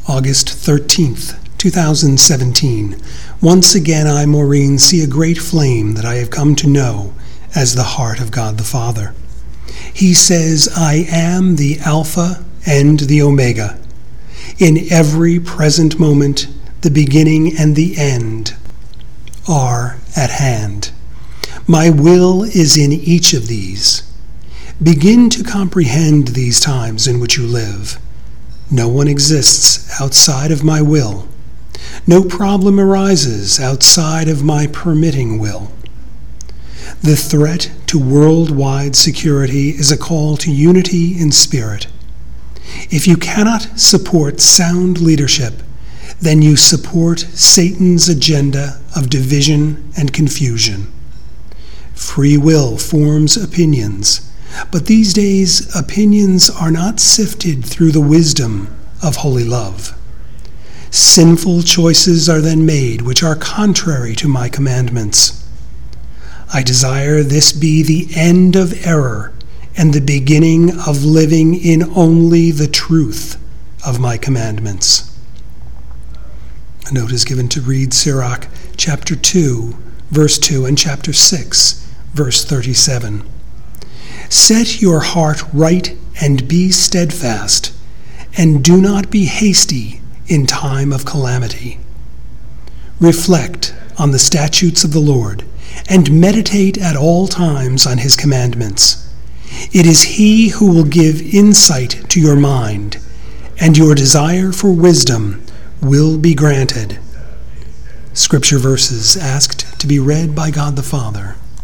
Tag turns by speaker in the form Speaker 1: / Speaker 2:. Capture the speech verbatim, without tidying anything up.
Speaker 1: August thirteenth, two thousand seventeen. Once again I, Maureen, see a great flame that I have come to know as the heart of God the Father. He says, I am the Alpha and the Omega. In every present moment, the beginning and the end are at hand. My will is in each of these. Begin to comprehend these times in which you live. No one exists outside of my will. No problem arises outside of my permitting will. The threat to worldwide security is a call to unity in spirit. If you cannot support sound leadership, then you support Satan's agenda of division and confusion. Free will forms opinions, but these days opinions are not sifted through the wisdom of holy love. Sinful choices are then made which are contrary to my commandments. I desire this be the end of error and the beginning of living in only the truth of my commandments. A note is given to read Sirach chapter two, verse two, and chapter six, verse thirty-seven. Set your heart right and be steadfast, and do not be hasty in time of calamity. Reflect on the statutes of the Lord, and meditate at all times on his commandments. It is he who will give insight to your mind, and your desire for wisdom will be granted. Scripture verses asked to be read by God the Father.